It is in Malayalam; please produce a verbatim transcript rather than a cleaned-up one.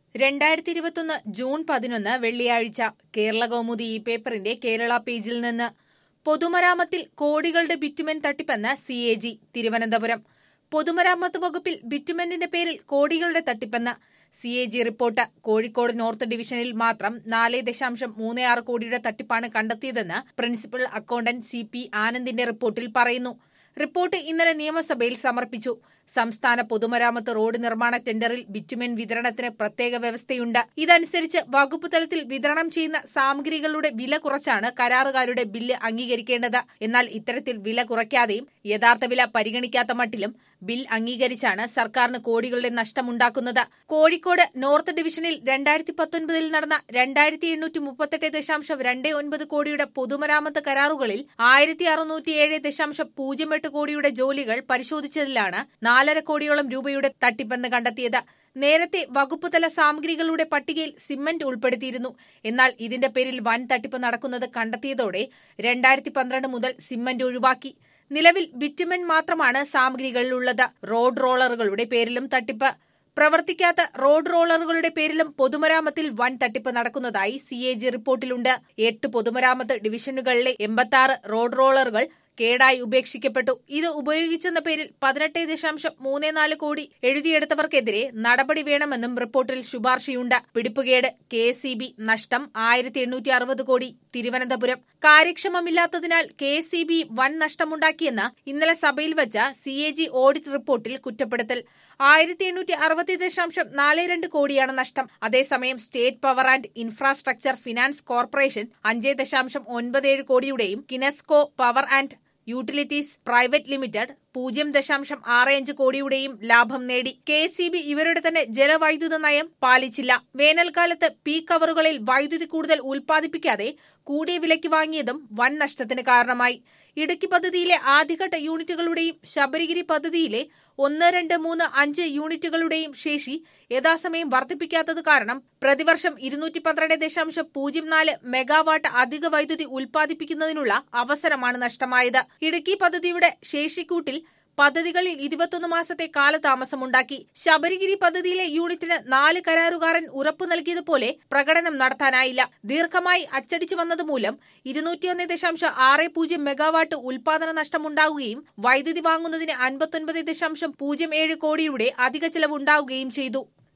രണ്ടായിരത്തി ഇരുപത്തൊന്ന് ജൂൺ പതിനൊന്ന് വെള്ളിയാഴ്ച കേരള കൗമുദി ഈ പേപ്പറിന്റെ കേരള പേജിൽ നിന്ന് പൊതുമരാമത്തിൽ കോടികളുടെ ബിറ്റുമെൻ തട്ടിപ്പെന്ന് സി എ ജി തിരുവനന്തപുരം. പൊതുമരാമത്ത് വകുപ്പിൽ ബിറ്റുമെന്റിന്റെ പേരിൽ കോടികളുടെ തട്ടിപ്പെന്ന് C A G report. Kozhikode north ഡിവിഷനിൽ മാത്രം നാല് ദശാംശം മൂന്ന് ആറ് കോടിയുടെ തട്ടിപ്പാണ് കണ്ടെത്തിയതെന്ന് പ്രിൻസിപ്പൽ അക്കൌണ്ടന്റ് സി പി ആനന്ദിന്റെ റിപ്പോർട്ടിൽ പറയുന്നു. റിപ്പോർട്ട് ഇന്നലെ നിയമസഭയിൽ സമർപ്പിച്ചു. സംസ്ഥാന പൊതുമരാമത്ത് റോഡ് നിർമ്മാണ ടെൻഡറിൽ ബിറ്റുമെൻ വിതരണത്തിന് പ്രത്യേക വ്യവസ്ഥയുണ്ട്. ഇതനുസരിച്ച് വകുപ്പ് തലത്തിൽ വിതരണം ചെയ്യുന്ന സാമഗ്രികളുടെ വില കുറച്ചാണ് കരാറുകാരുടെ ബില്ല് അംഗീകരിക്കേണ്ടത്. എന്നാൽ ഇത്തരത്തിൽ വില കുറയ്ക്കാതെയും യഥാർത്ഥ വില പരിഗണിക്കാത്ത മട്ടിലും ബിൽ അംഗീകരിച്ചാണ് സർക്കാരിന് കോടികളുടെ നഷ്ടമുണ്ടാക്കുന്നത്. കോഴിക്കോട് നോർത്ത് ഡിവിഷനിൽ രണ്ടായിരത്തി പത്തൊൻപതിൽ നടന്ന രണ്ടായിരത്തി എണ്ണൂറ്റി മുപ്പത്തെട്ട് ദശാംശം രണ്ട് ഒൻപത് കോടിയുടെ പൊതുമരാമത്ത് കരാറുകളിൽ ആയിരത്തി അറുന്നൂറ്റിയേഴ് ദശാംശം പൂജ്യം എട്ട് കോടിയുടെ ജോലികൾ പരിശോധിച്ചതിലാണ് നാലര കോടിയോളം രൂപയുടെ തട്ടിപ്പെന്ന് കണ്ടെത്തിയത്. നേരത്തെ വകുപ്പുതല സാമഗ്രികളുടെ പട്ടികയിൽ സിമന്റ് ഉൾപ്പെടുത്തിയിരുന്നു. എന്നാൽ ഇതിന്റെ പേരിൽ വൻ തട്ടിപ്പ് നടക്കുന്നത് കണ്ടെത്തിയതോടെ രണ്ടായിരത്തി പന്ത്രണ്ട് മുതൽ സിമന്റ് ഒഴിവാക്കി. നിലവിൽ ബിറ്റുമെൻ മാത്രമാണ് സാമഗ്രികളിലുള്ളത്. റോഡ് റോളറുകളുടെ പേരിലും തട്ടിപ്പ്. പ്രവർത്തിക്കാത്ത റോഡ് റോളറുകളുടെ പേരിലും പൊതുമരാമത്തിൽ വൻ തട്ടിപ്പ് നടക്കുന്നതായി സി എ ജി റിപ്പോർട്ടിലുണ്ട്. എട്ട് പൊതുമരാമത്ത് ഡിവിഷനുകളിലെ എൺപത്തി റോഡ് റോളറുകൾ കേടായി ഉപേക്ഷിക്കപ്പെട്ടു. ഇത് ഉപയോഗിച്ചെന്ന പേരിൽ പതിനെട്ട് ദശാംശം മൂന്ന് നാല് കോടി എഴുതിയെടുത്തവർക്കെതിരെ നടപടി വേണമെന്നും റിപ്പോർട്ടിൽ ശുപാർശയുണ്ട്. പിടിപ്പുകേട് കെ എസ് ഇ ബി നഷ്ടം ആയിരത്തി എണ്ണൂറ്റി അറുപത് കോടി തിരുവനന്തപുരം. കാര്യക്ഷമമില്ലാത്തതിനാൽ കെ എസ് ഇ ബി വൻ നഷ്ടമുണ്ടാക്കിയെന്ന് ഇന്നലെ സഭയിൽ വച്ച സി എ ജി ഓഡിറ്റ് റിപ്പോർട്ടിൽ കുറ്റപ്പെടുത്തൽ. ആയിരത്തി എണ്ണൂറ്റി അറുപത്തി ദശാംശം നാല് രണ്ട് കോടിയാണ് നഷ്ടം. അതേസമയം state power and infrastructure finance corporation അഞ്ച് ദശാംശം ഒൻപത് ഏഴ് കോടിയുടെയും Kinesco power and utilities private limited പൂജ്യം ദശാംശം ആറ് അഞ്ച് കോടിയുടെയും ലാഭം നേടി. കെ എസ് ഇ ബി ഇവരുടെ തന്നെ ജലവൈദ്യുത നയം പാലിച്ചില്ല. വേനൽക്കാലത്ത് പീക്ക് അവറുകളിൽ വൈദ്യുതി കൂടുതൽ ഉൽപ്പാദിപ്പിക്കാതെ കൂടിയ വിലയ്ക്ക് വാങ്ങിയതും വൻ നഷ്ടത്തിന് കാരണമായി. ഇടുക്കി പദ്ധതിയിലെ ആദ്യഘട്ട യൂണിറ്റുകളുടെയും ശബരിഗിരി പദ്ധതിയിലെ ഒന്ന് രണ്ട് മൂന്ന് അഞ്ച് യൂണിറ്റുകളുടെയും ശേഷി യഥാസമയം വർദ്ധിപ്പിക്കാത്തത് കാരണം പ്രതിവർഷം ഇരുന്നൂറ്റി പന്ത്രണ്ട് ദശാംശം പൂജ്യം നാല് മെഗാവാട്ട് അധിക വൈദ്യുതി ഉൽപ്പാദിപ്പിക്കുന്നതിനുള്ള അവസരമാണ് നഷ്ടമായത്. ഇടുക്കി പദ്ധതിയുടെ ശേഷിക്കൂട്ടിൽ പദ്ധതികളിൽ ഇരുപത്തൊന്ന് മാസത്തെ കാലതാമസമുണ്ടാക്കി. ശബരിഗിരി പദ്ധതിയിലെ യൂണിറ്റിന് നാല് കരാറുകാരൻ ഉറപ്പു നൽകിയതുപോലെ പ്രകടനം നടത്താനായില്ല. ദീർഘമായി അച്ചടിച്ചു വന്നതുമൂലം ഇരുന്നൂറ്റിയൊന്ന് ദശാംശം ആറ് പൂജ്യം മെഗാവാട്ട് ഉൽപാദന നഷ്ടമുണ്ടാവുകയും വൈദ്യുതി വാങ്ങുന്നതിന് അൻപത്തൊൻപത് ദശാംശം പൂജ്യം ഏഴ് കോടിയുടെ അധിക ചെലവുണ്ടാവുകയും ചെയ്തു.